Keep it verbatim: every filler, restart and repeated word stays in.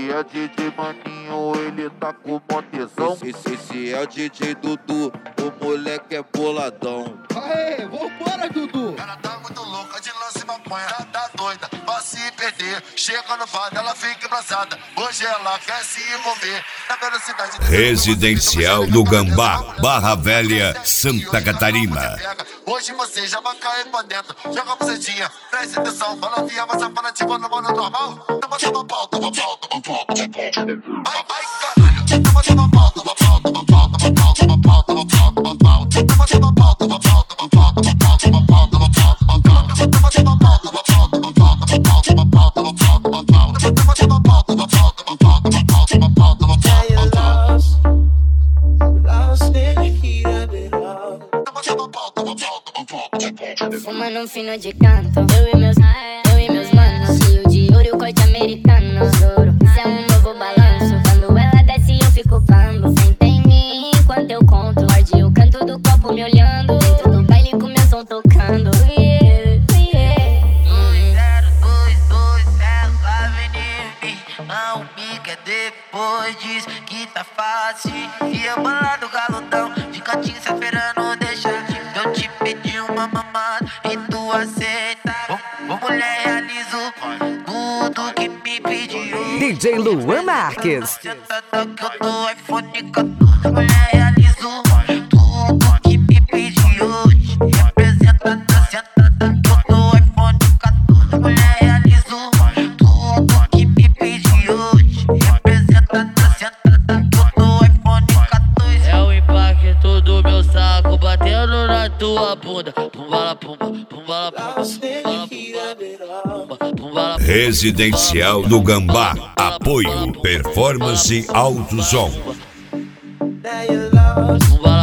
esse é D J Maninho, ele tá com mó tesão. Esse, esse é o D J Dudu, o moleque é boladão. Aê, vambora, Dudu. Ela tá muito louca de lance maconha, tá, tá doida, pra se perder. Chega no fado, ela fica embraçada. Hoje ela quer se envolver na velocidade. Residencial do Gambá, Barra Velha, Santa Catarina. Hoje você já vai cair pra dentro. Joga a bucetinha, presta atenção. Fala via, mas a fala tipo na bola normal. Toma, toma pau, toma pau, toma pau, toma pau. Ai, ai, caralho. Toma, toma pau, toma pau, toma pau, toma pau, toma pau, toma pau, toma pau. Toma, toma pau, toma pau, toma pau, toma pau, toma pau, toma pau, toma pau. Toma, toma pau, toma pau, toma pau, toma pau, toma pau, toma pau, toma pau. Toma, toma pau, toma pau, toma pau, toma pau, toma pau, toma pau. Lost in the heat of it all. Toma, toma pau, toma pau, toma pau, toma pau. Fumando um fino de canto, eu e meus, eu e meus manos. Cheio de ouro e o corte americano. Ouro, isso é um novo balanço. Quando ela desce eu fico bambo. Senta em mim enquanto eu conto. Morde o canto do copo me olhando. Dentro do baile com meu som tocando. Yeah, yeah. dois zero dois dois, ela vem em mim. Não me quer depois diz que tá fácil. E a bola do galudão, de cantinho se esperando deixar. Eu te pedi uma mamada e tu aceita. Ô, ô mulher, realizo tudo que me pediu. D J Luan Marques. Sentada que eu dou iPhone quatorze. Mulher, realizo tudo que me pediu. Representa tá sentada que eu dou iPhone quatorze. Mulher, realizo tudo que me pediu. Representa tá sentada que eu dou iPhone quatorze. É o impacto do meu saco batendo na tua bunda. Pumbala, pumba, pumbala, pumba, pumbala, pumba, pumbala. Residencial do Gambá, apoio, performance, alto som. Pumbala,